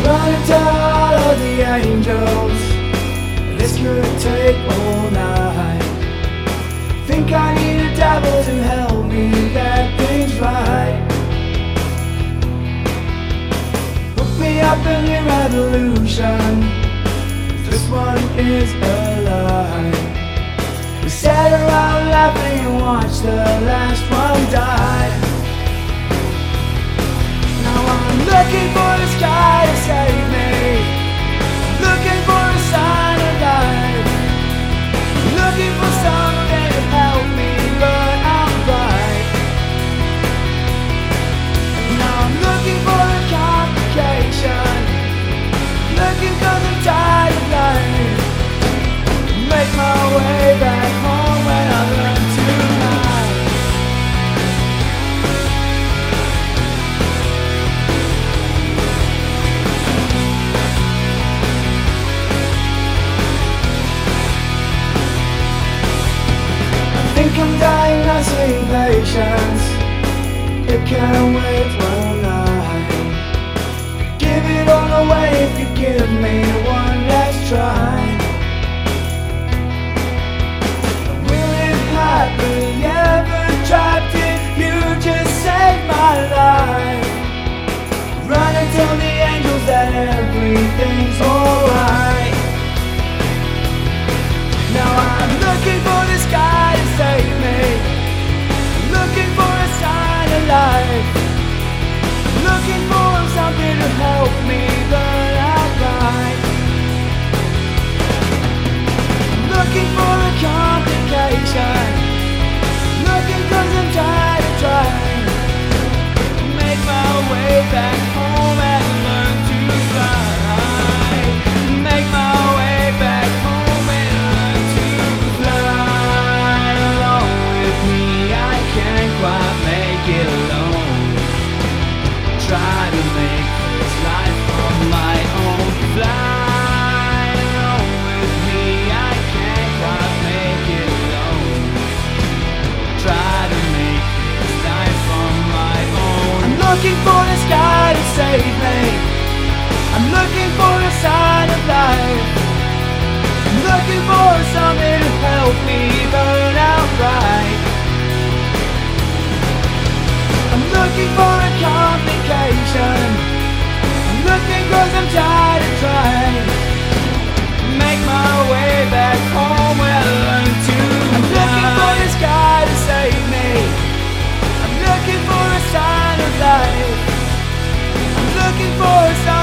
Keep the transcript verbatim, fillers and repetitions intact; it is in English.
Run and tell all of the angels this could take all night. Think I need a devil to help me get things right. Hook me up in your revolution, this one is alive. We sat around laughing and watched the last one die. Now I'm looking for the sky to save me, looking for a sign of life, looking for something to help me burn out right. Now I'm looking for a complication, looking 'cause I'm tired of life. Make my way back home when I learn to lie. I think I'm diagnosing patience, it can't wait one night. Give it all away if you give me one last try. Happily ever trapped if you just saved my life. Run and tell the angels that everything's alright. Now I'm looking for the sky to save me, looking for a sign of life, looking for something to help me burn out right. Looking for a complication, looking 'cause I'm tired of trying. Make my way back home and learn to fly. Make my way back home and learn to fly. Along with me, I can't quite make it alone. Try to make this life on my own. Fly. Looking for the sky to save me, I'm looking for a sign of life, I'm looking for something to help me burn out right. I'm looking for a complication, I'm looking 'cause I'm tired of trying. Make my way back home where I learn to fly. I'm looking for the sky to save me, I'm looking for a sign of life, I'm looking for a sign